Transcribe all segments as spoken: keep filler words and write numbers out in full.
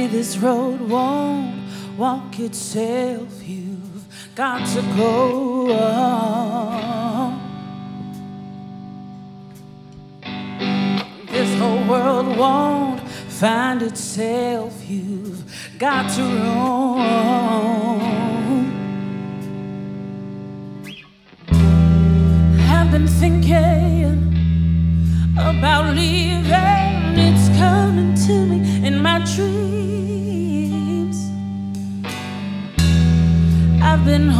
this road won't walk itself. You've got to go on. This whole world won't find itself. You've got to roam. I've been thinking about leaving. It's coming to me in my dreams. I've been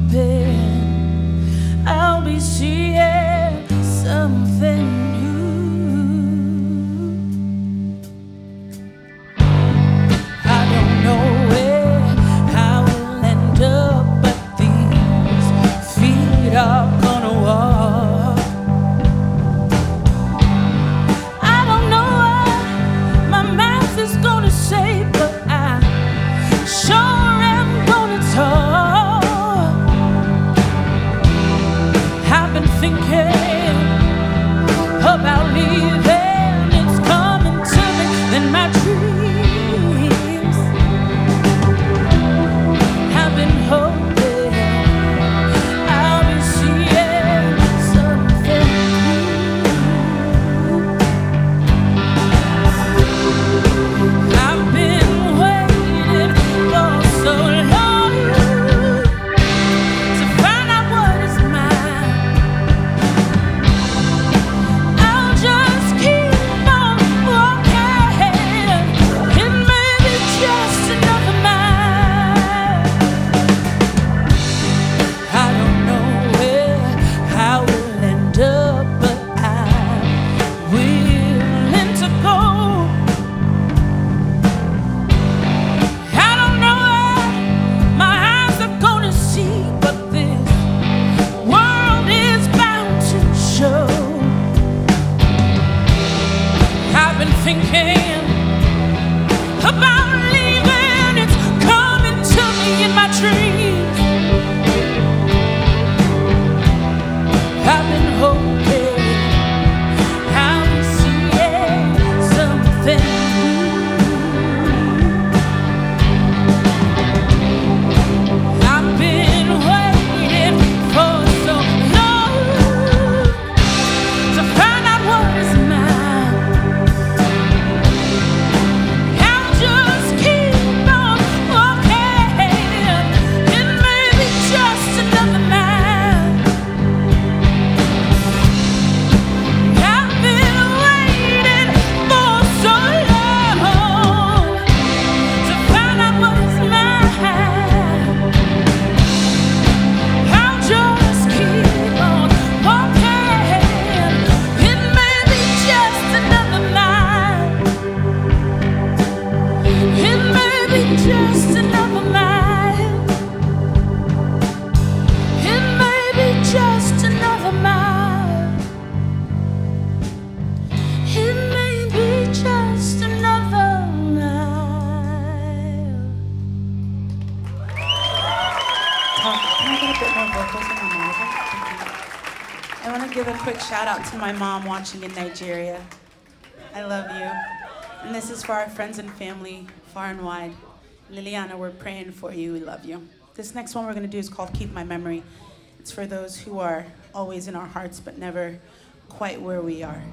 hoping I'll be seeing something new. I don't know where I will end up, but these feet are gonna walk. I don't know what my mouth is gonna say, but I sure am gonna talk. I've been thinking about leaving. It's coming to me in my dreams. I've been hoping I'll be seeing something new. I've been waiting for so long to find out what is mine. I'll just keep on walking. It may be just another mile. I don't know where I will end up, but I'm willing to go. I don't know what my eyes are gonna see, but this world is bound to show. I've been thinking about leaving. It's coming to me in my dreams. I've been hoping I'll be seeing something new. I've been waiting for so long to find out what is mine. I'll just keep on walking. It may be just another mile. I've been waiting for so long to find out what is mine. I'll just keep on walking. It may be just another mile. It may be just another mile. It may be just another mile. It may be just another mile. Tom, can I get a bit more vocals in my mouth? I want to give a quick shout out to my mom watching in Nigeria. I love you. And this is for our friends and family far and wide. Liliana, we're praying for you. We love you. This next one we're going to do is called Keep My Memory. It's for those who are always in our hearts but never quite where we are.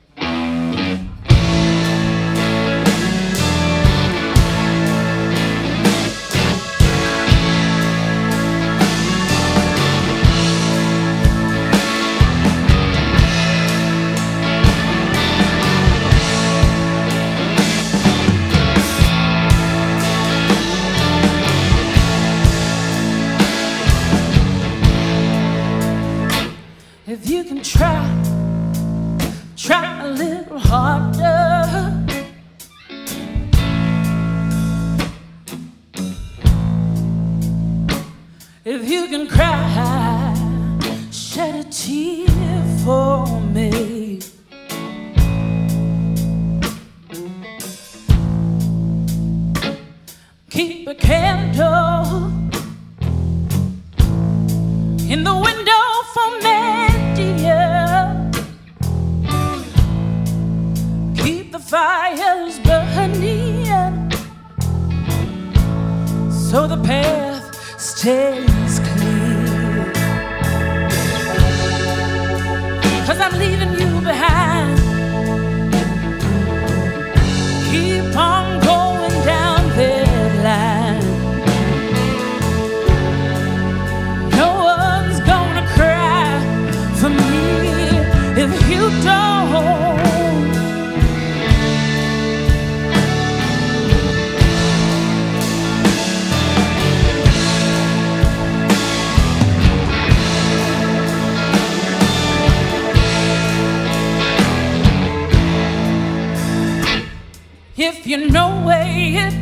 If you can try, try a little harder. If you can cry, shed a tear for me. Keep a candle in the window for me, dear. Keep the fires burning path stays clear. 'Cause I'm leaving you behind. Keep on going down that line. No one's gonna cry for me if you don't. If you know it,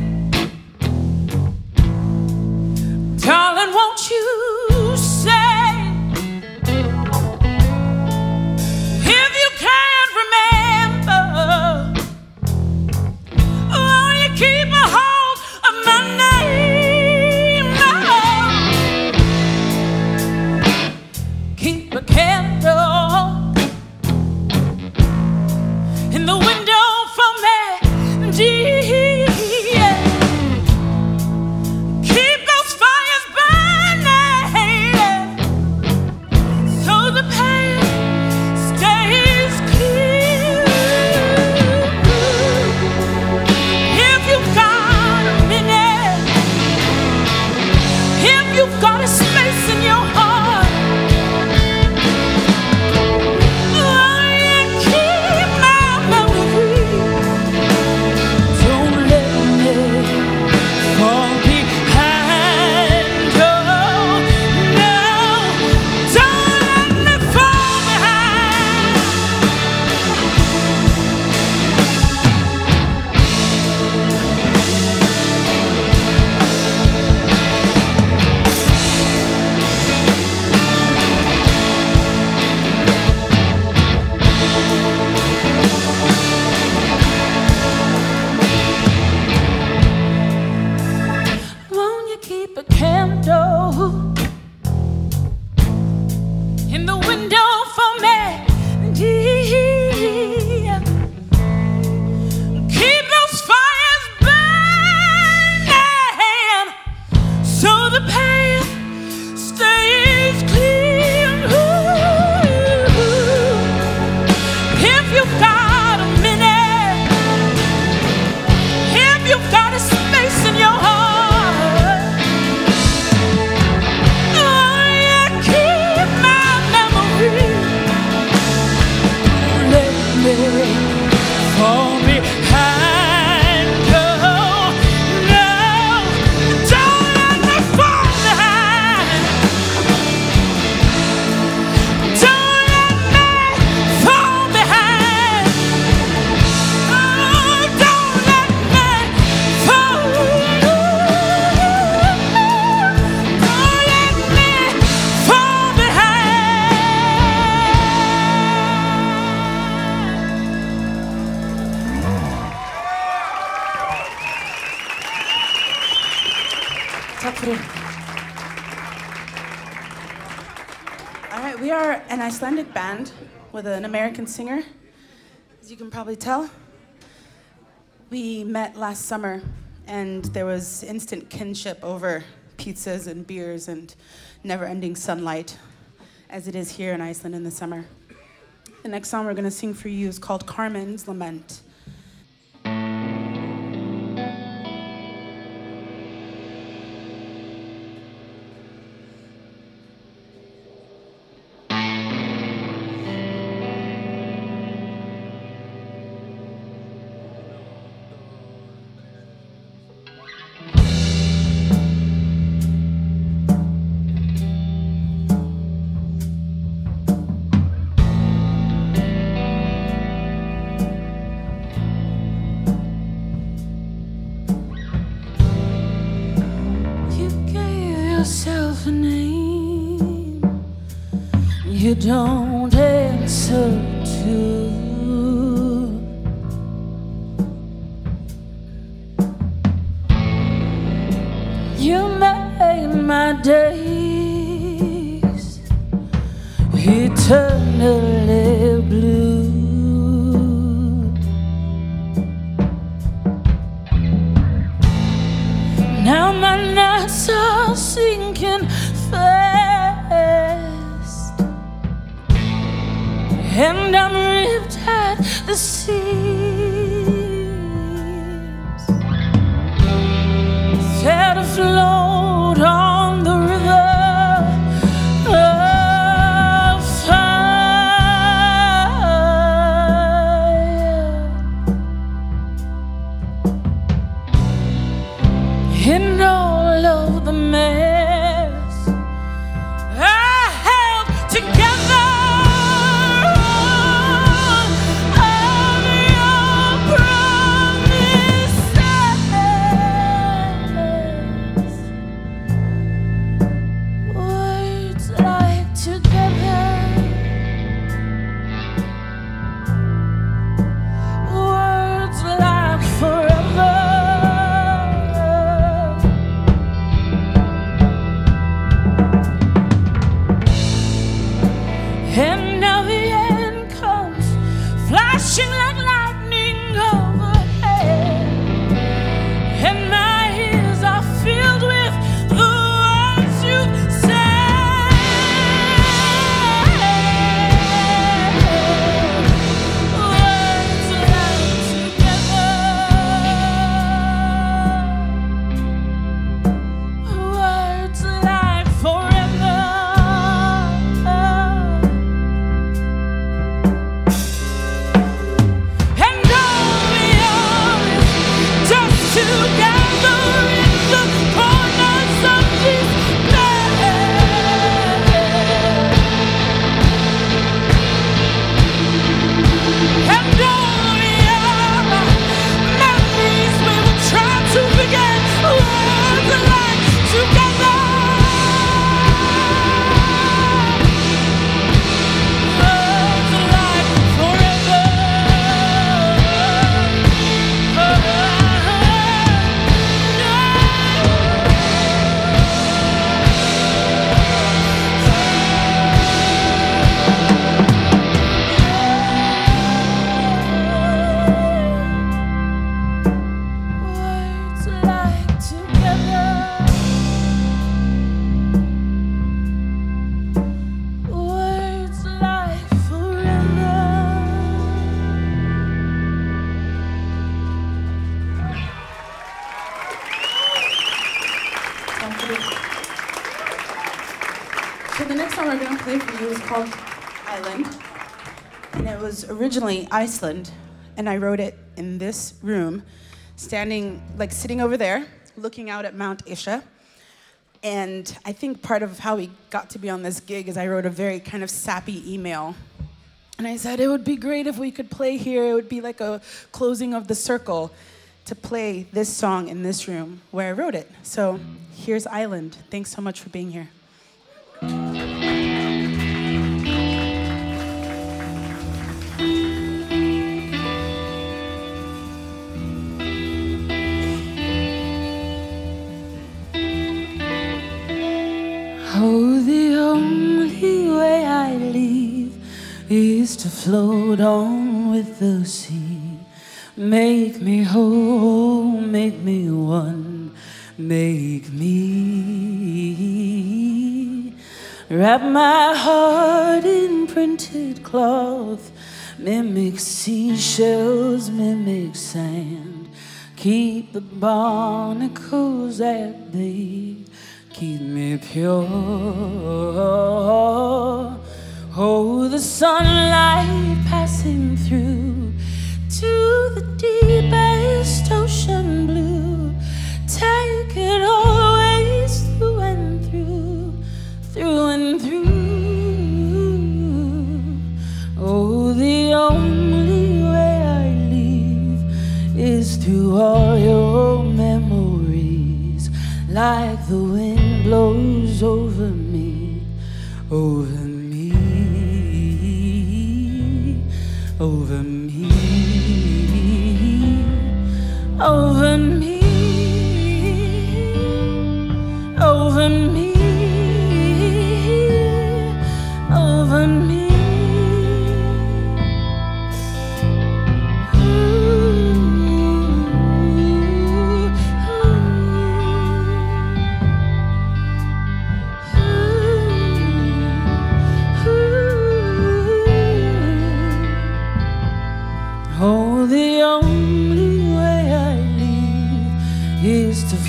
darling, won't you say? If you can't remember, oh, you keep a hold of my name. Oh. Keep a candle in the window for me. Yeah. Keep those fires burning so the path stays clear. If you've got a minute, if you've got a space in your heart, oh, yeah, keep my memory. Don't let me fall behind. Oh, no. Don't let me fall behind. Won't you keep a candle in the window for me? Yeah. Keep those fires burning so the path stays clear. Ooh. If you've got a minute, if you've got a space in your heart, oh, yeah, keep my memory. Don't let me fall behind. Oh, no. Don't let me fall behind. Don't let me fall behind. Oh, don't let me fall. Don't let me fall behind. Tack för det. All right, we are an Icelandic band with an American singer, as you can probably tell. We met last summer, and there was instant kinship over pizzas and beers and never-ending sunlight, as it is here in Iceland in the summer. The next song we're going to sing for you is called Carmen's Lament. Yourself a name you don't answer to. You made my days eternally blue. Now my nights are sinking fast, and I'm ripped at the seams, set afloat on the river of fire. In all of the mess I held together of your promises, words like together, words like forever. And now the end comes, flashing like lightning overhead, and my ears are filled with the words you've said. Words like together, words like forever. And all we are is just together in the corners of this bed. And all we are are memories we will try to forget. Words like together, words like forever. Words like together, words like forever. So the next song we're going to play for you is called Island. And it was originally Iceland. And I wrote it in this room, standing, like sitting over there, looking out at Mount Isha. And I think part of how we got to be on this gig is I wrote a very kind of sappy email. And I said, it would be great if we could play here. It would be like a closing of the circle to play this song in this room where I wrote it. So here's Island. Thanks so much for being here. Oh, the only way I leave is to float on with the sea. Make me whole, make me one, make me wrap my heart in printed cloth, mimic seashells, mimic sand, keep the barnacles at bay, keep me pure. Oh, the sunlight passing through to the deepest ocean blue, take it always through and through, through and through. Oh, the only way I leave is through all your memories, like the wind blows over me, over me, over me, over me, over me, over me. Ooh, ooh.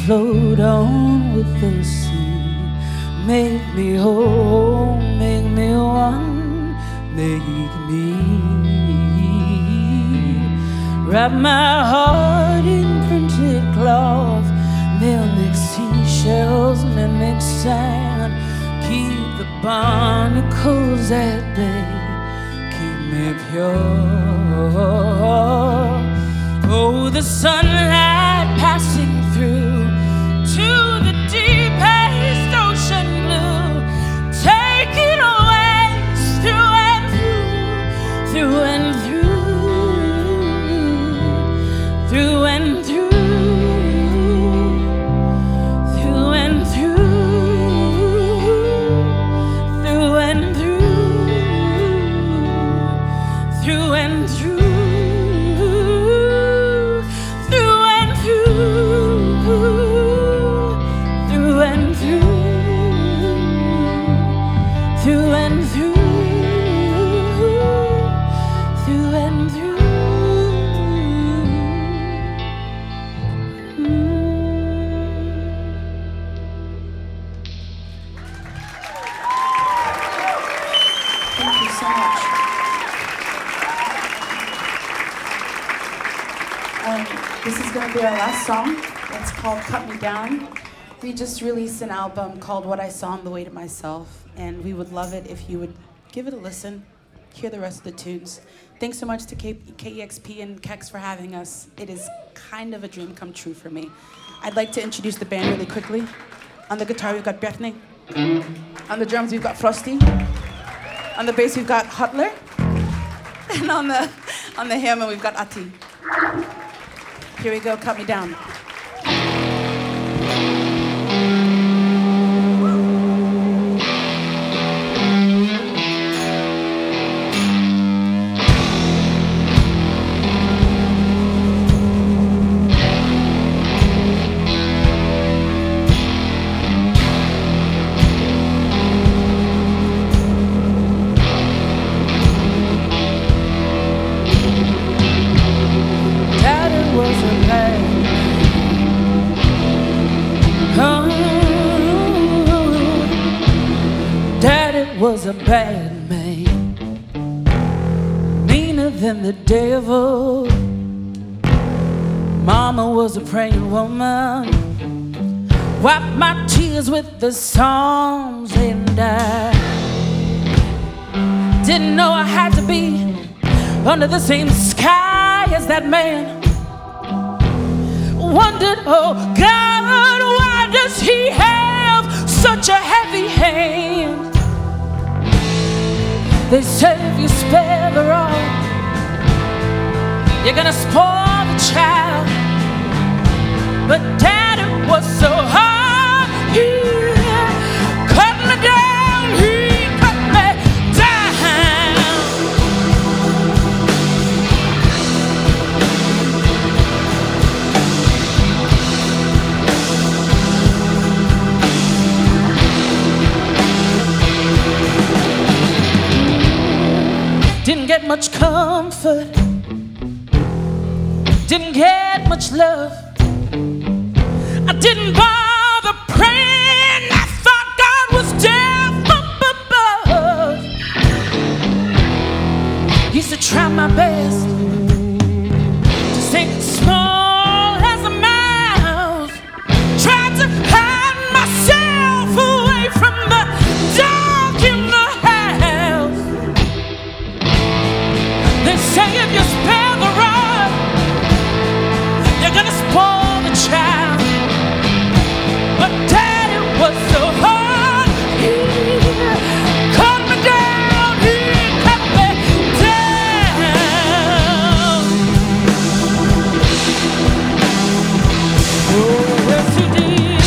float on with the sea. Make me whole, make me one, make me. Wrap my heart in printed cloth, mimic seashells, mimic sand. Keep the barnacles at bay, keep me pure. Oh, the sunlight passing through to the deepest ocean blue. Take it always through and through, through and through, through and through, through and through, through and through, through and through. This is going to be our last song. It's called Cut Me Down. We just released an album called What I Saw on the Way to Myself, and we would love it if you would give it a listen, hear the rest of the tunes. Thanks so much to K E X P and Kex for having us. It is kind of a dream come true for me. I'd like to introduce the band really quickly. On the guitar, we've got Bethany. On the drums, we've got Frosty. On the bass, we've got Hutler. And on the, on the hammer, we've got Ati. Here we go, Cut Me Down. Was a bad man, meaner than the devil. Mama was a praying woman, wiped my tears with the Psalms, and I didn't know I had to be under the same sky as that man. Wondered, oh God, why does he have such a heavy hand? They say if you spare the rod, you're gonna spoil the child. But Daddy was so hard, he cut me down, he cut me down. Didn't get much comfort, didn't get much love. I didn't bother praying, I thought God was deaf up above. Used to try my best to sing small as a mouse, tried to hide myself away from the dark in the house. They say if you spare the rod, you're gonna spoil the child. But Daddy was so hard, he cut me down, he cut me down. Oh, yes he did.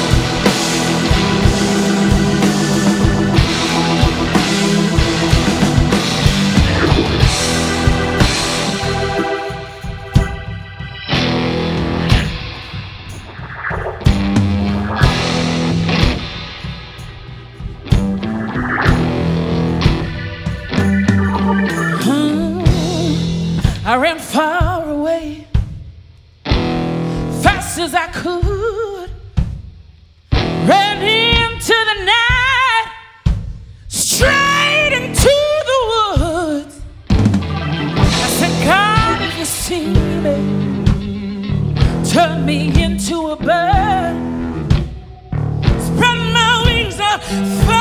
I ran far away, fast as I could. fall.